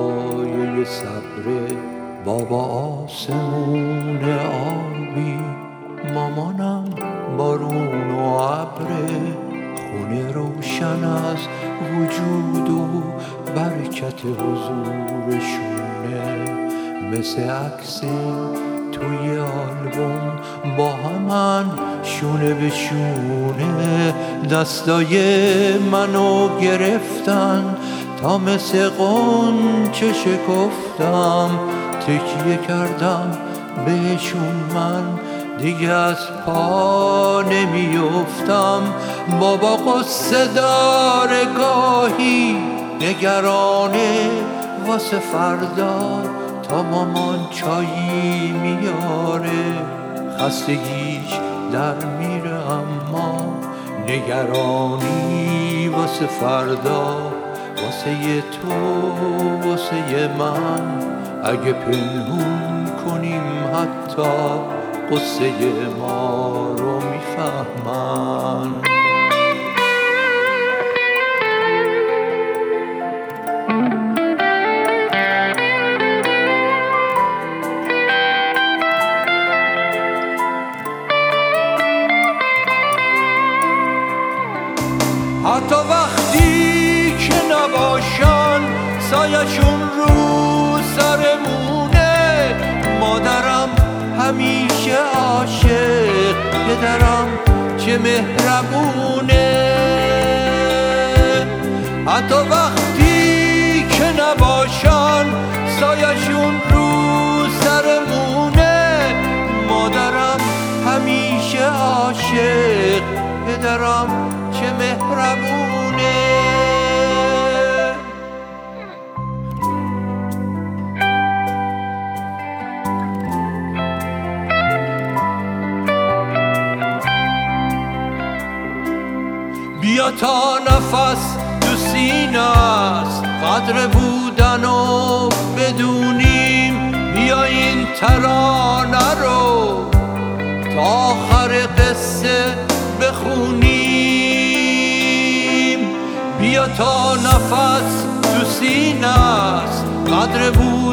پایه صبر بابا آسمون آبی، مامانم بارون و ابره، خونه روشن از وجود و برکت حضورشونه، مثل عکس توی آلبوم با همن شونه به شونه، دستای منو گرفتن تا مثل قنچه شکفتم، تکیه کردم بهشون من دیگه از پا نمیافتم. بابا قصه داره گاهی، نگرانه واسه فردا، تا مامان چایی میاره خستگیش در میره، اما نگرانی واسه فردا، واسه تو واسه من. اگه پنهون کنیم حتی قصه ما رو میفهمن. حتی وقتی که نباشن سایه‌شون رو سرمونه، مادرم همیشه عاشق، پدرم چه مهربونه. حتی وقتی که نباشن سایه‌شون رو سرمونه، مادرم همیشه عاشق، پدرم چه مهربونه. بیا تا نفس تو سینه است، قدر بودن و بدونیم، بیا این ترانه رو تا آخر قصه بخونیم. بیا تا نفس تو سینه است، قدر